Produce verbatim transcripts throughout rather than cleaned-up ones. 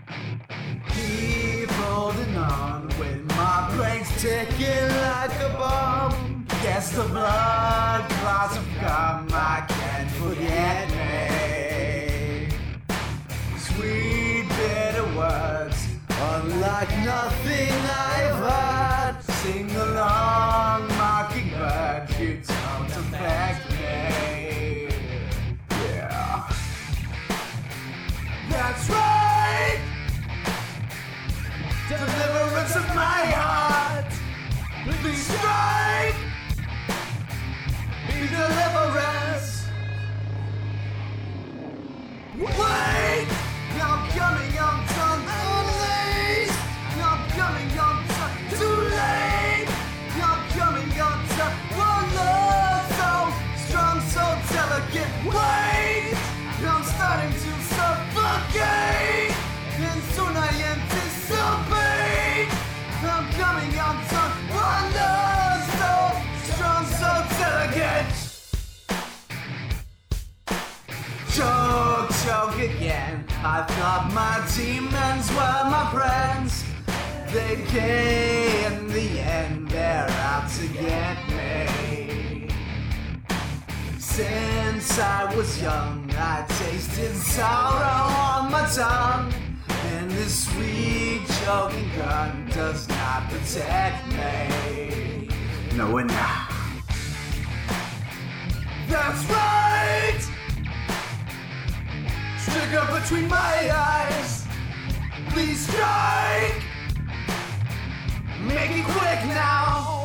Keep holding on when my brain's ticking like a bomb. Guess the blood clots have come, I can't forget me. Sweet bitter words, unlike nothing I've heard. Sing along, mockingbird, you don't affect me. Yeah, that's right. Deliverance of my heart, please strike. Be deliverance. Wait, I'm coming, I'm done. Unleashed. I'm coming, I'm done. Too late. I'm coming, I'm done. One love so strong, so delicate. Wait, I'm starting to suffocate, and soon I anticipate. I'm coming, I'm done. One love so strong, so delicate. Choke, choke again. I thought my demons were my friends. They came in the end, they're out to get me. Since I was young, I tasted sorrow on my tongue, and this sweet choking gun does not protect me. No, and now. That's right! Trigger between my eyes, please strike. Make it quick now.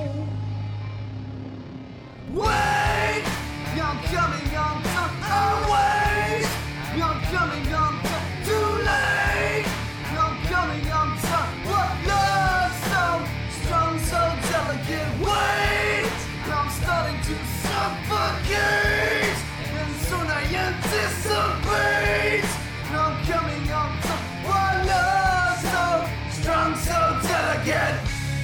Wait, I'm coming, I'm done. Oh wait, I'm coming, I'm done. Too late, I'm coming, I'm done. What love so strong, so delicate. Wait, I'm starting to suffocate, and soon I anticipate. I'm coming, I'm done. What love so strong, so delicate.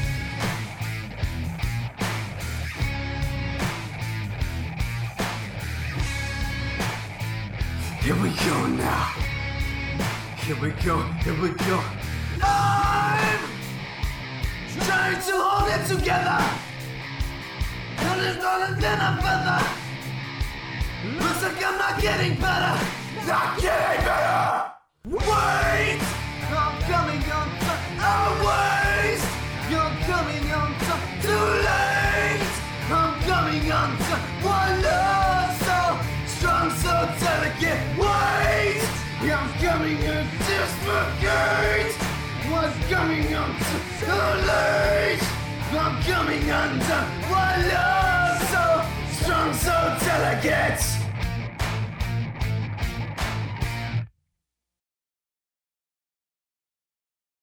Here we go now. Here we go, here we go. I'm trying to hold it together, and it's not than a feather. Looks like I'm not getting better. Not getting better. Wait, I'm coming, I'm done. Always, you're coming, I'm done. Too late, I'm coming, I'm done. One love so strong, so delicate. Wait, I'm coming, I'm disfigurate. What's coming, I'm done. Too late, I'm coming, I'm done. One love so strong, so delicate.